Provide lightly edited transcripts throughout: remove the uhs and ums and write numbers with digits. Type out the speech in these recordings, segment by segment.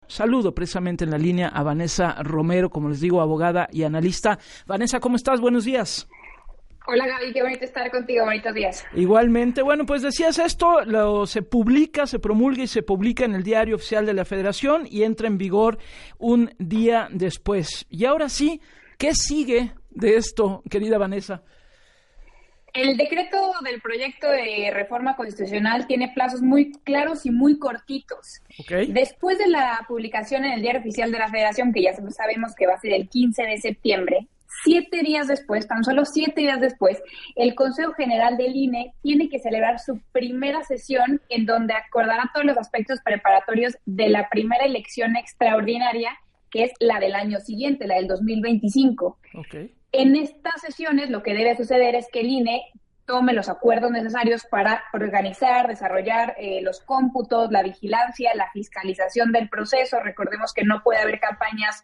Saludo precisamente en la línea a Vanessa Romero, como les digo, abogada y analista. Vanessa, ¿cómo estás? Buenos días. Hola Gaby, qué bonito estar contigo, bonitos días. Igualmente, bueno, pues decías esto, se promulga y se publica en el Diario Oficial de la Federación y entra en vigor un día después. Y ahora sí, ¿qué sigue de esto, querida Vanessa? El decreto del proyecto de reforma constitucional tiene plazos muy claros y muy cortitos. Okay. Después de la publicación en el Diario Oficial de la Federación, que ya sabemos que va a ser el 15 de septiembre, 7 días después, tan solo 7 días después, el Consejo General del INE tiene que celebrar su primera sesión en donde acordará todos los aspectos preparatorios de la primera elección extraordinaria, que es la del año siguiente, la del 2025. Okay. En estas sesiones lo que debe suceder es que el INE tome los acuerdos necesarios para organizar, desarrollar los cómputos, la vigilancia, la fiscalización del proceso. Recordemos que no puede haber campañas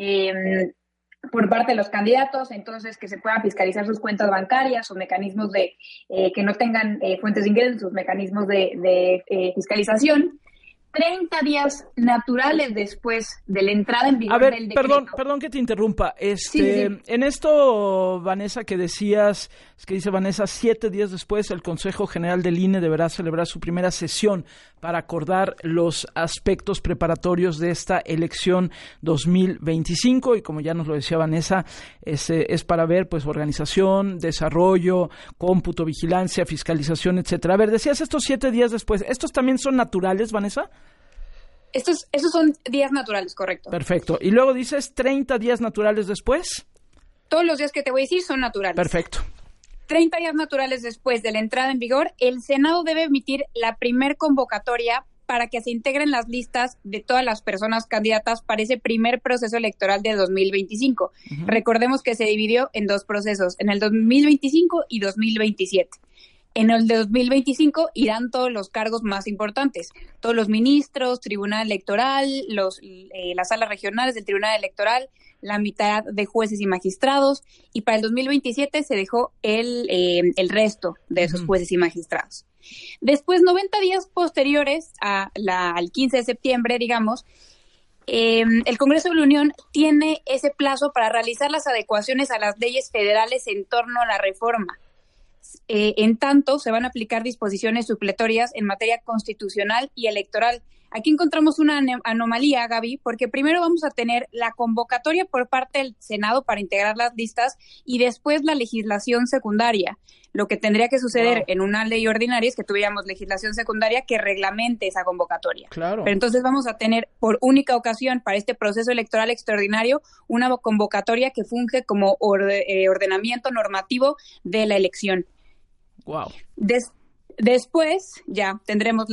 por parte de los candidatos, entonces que se puedan fiscalizar sus cuentas bancarias, sus mecanismos de que no tengan fuentes de ingresos, sus mecanismos de fiscalización. 30 días naturales después de la entrada en vigor del decreto. Perdón que te interrumpa. Sí. En esto, Vanessa, que decías, dice Vanessa, 7 días después el Consejo General del INE deberá celebrar su primera sesión para acordar los aspectos preparatorios de esta elección 2025 y como ya nos lo decía Vanessa, es para ver pues organización, desarrollo, cómputo, vigilancia, fiscalización, etcétera. A ver, decías estos 7 días después, ¿estos también son naturales, Vanessa? Esos son días naturales, correcto. Perfecto. Y luego dices 30 días naturales después. Todos los días que te voy a decir son naturales. Perfecto. 30 días naturales después de la entrada en vigor, el Senado debe emitir la primer convocatoria para que se integren las listas de todas las personas candidatas para ese primer proceso electoral de 2025. Uh-huh. Recordemos que se dividió en 2 procesos, en el 2025 y 2027. En el de 2025 irán todos los cargos más importantes, todos los ministros, tribunal electoral, las salas regionales del tribunal electoral, la mitad de jueces y magistrados, y para el 2027 se dejó el resto de esos jueces y magistrados. Después, 90 días posteriores al 15 de septiembre, digamos, el Congreso de la Unión tiene ese plazo para realizar las adecuaciones a las leyes federales en torno a la reforma. En tanto, se van a aplicar disposiciones supletorias en materia constitucional y electoral. Aquí encontramos una anomalía, Gaby, porque primero vamos a tener la convocatoria por parte del Senado para integrar las listas y después la legislación secundaria. Lo que tendría que suceder en una ley ordinaria es que tuviéramos legislación secundaria que reglamente esa convocatoria. Claro. Pero entonces vamos a tener por única ocasión para este proceso electoral extraordinario una convocatoria que funge como ordenamiento normativo de la elección. Wow. Después ya tendremos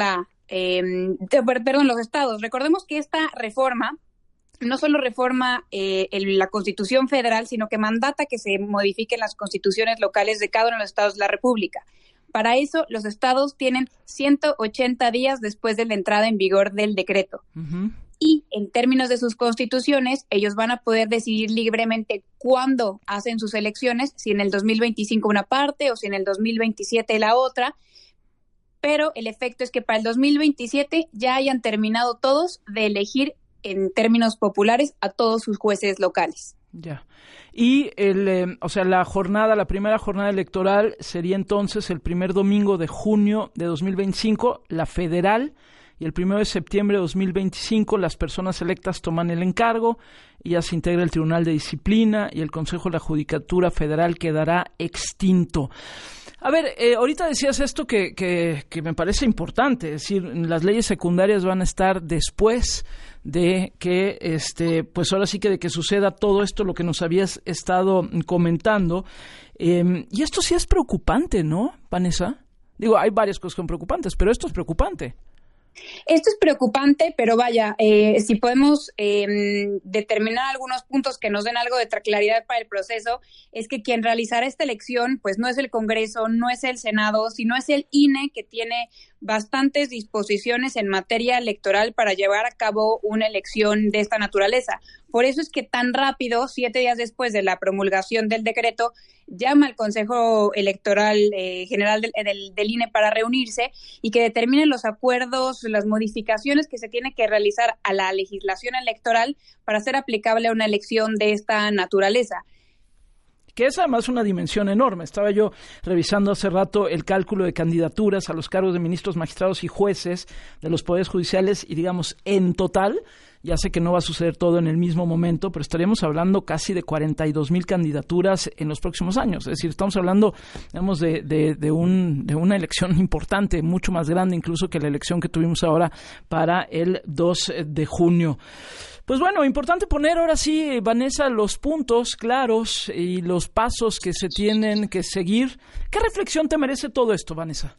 los estados. Recordemos que esta reforma no solo reforma la Constitución Federal, sino que mandata que se modifiquen las constituciones locales de cada uno de los estados de la República. Para eso, los estados tienen 180 días después de la entrada en vigor del decreto. Uh-huh. Y en términos de sus constituciones, ellos van a poder decidir libremente cuándo hacen sus elecciones, si en el 2025 una parte o si en el 2027 la otra, pero el efecto es que para el 2027 ya hayan terminado todos de elegir en términos populares a todos sus jueces locales. Ya. Y la primera jornada electoral sería entonces el primer domingo de junio de 2025, la federal, y el 1 de septiembre de 2025 las personas electas toman el encargo y ya se integra el Tribunal de Disciplina y el Consejo de la Judicatura Federal quedará extinto. A ver, ahorita decías esto que me parece importante, es decir, las leyes secundarias van a estar después de que, pues ahora sí que de que suceda todo esto, lo que nos habías estado comentando, y esto sí es preocupante, ¿no, Vanessa? Digo, hay varias cosas que son preocupantes, pero esto es preocupante. Esto es preocupante, pero vaya, si podemos determinar algunos puntos que nos den algo de claridad para el proceso, es que quien realizará esta elección, pues no es el Congreso, no es el Senado, sino es el INE, que tiene bastantes disposiciones en materia electoral para llevar a cabo una elección de esta naturaleza. Por eso es que tan rápido, 7 días después de la promulgación del decreto, llama al Consejo Electoral General del INE para reunirse y que determine los acuerdos, las modificaciones que se tiene que realizar a la legislación electoral para ser aplicable a una elección de esta naturaleza. Que es además una dimensión enorme. Estaba yo revisando hace rato el cálculo de candidaturas a los cargos de ministros, magistrados y jueces de los poderes judiciales y, digamos, en total, ya sé que no va a suceder todo en el mismo momento, pero estaríamos hablando casi de 42,000 candidaturas en los próximos años. Es decir, estamos hablando, digamos, de una elección importante, mucho más grande incluso que la elección que tuvimos ahora para el 2 de junio. Pues bueno, importante poner ahora sí, Vanessa, los puntos claros y los pasos que se tienen que seguir. ¿Qué reflexión te merece todo esto, Vanessa?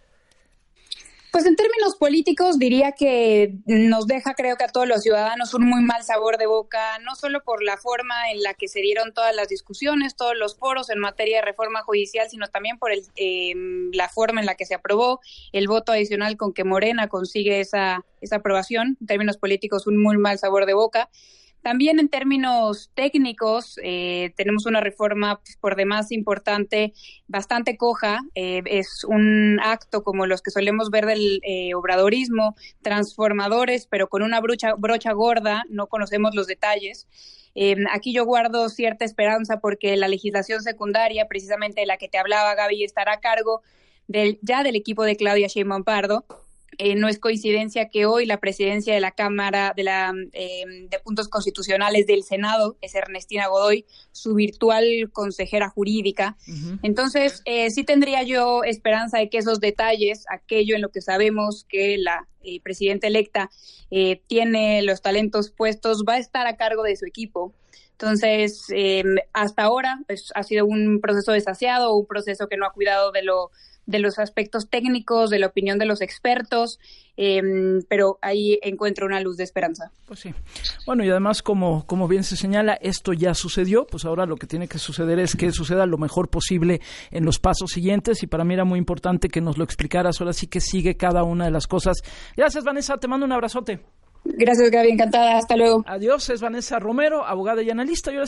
Pues en términos políticos diría que nos deja, creo que a todos los ciudadanos, un muy mal sabor de boca, no solo por la forma en la que se dieron todas las discusiones, todos los foros en materia de reforma judicial, sino también por la forma en la que se aprobó, el voto adicional con que Morena consigue esa aprobación. En términos políticos, un muy mal sabor de boca. También en términos técnicos, tenemos una reforma por demás importante, bastante coja. Es un acto como los que solemos ver del obradorismo, transformadores, pero con una brocha gorda, no conocemos los detalles. Aquí yo guardo cierta esperanza porque la legislación secundaria, precisamente de la que te hablaba, Gaby, estará a cargo del equipo de Claudia Sheinbaum Pardo. No es coincidencia que hoy la presidencia de la Cámara de Puntos Constitucionales del Senado es Ernestina Godoy, su virtual consejera jurídica. Uh-huh. Entonces, sí tendría yo esperanza de que esos detalles, aquello en lo que sabemos que la presidenta electa tiene los talentos puestos, va a estar a cargo de su equipo. Entonces, hasta ahora pues, ha sido un proceso desasiado, un proceso que no ha cuidado de los aspectos técnicos, de la opinión de los expertos, pero ahí encuentro una luz de esperanza. Pues sí. Bueno, y además, como bien se señala, esto ya sucedió, pues ahora lo que tiene que suceder es que suceda lo mejor posible en los pasos siguientes, y para mí era muy importante que nos lo explicaras, ahora sí que sigue cada una de las cosas. Gracias, Vanessa, te mando un abrazote. Gracias, Gaby, encantada, hasta luego. Adiós, es Vanessa Romero, abogada y analista.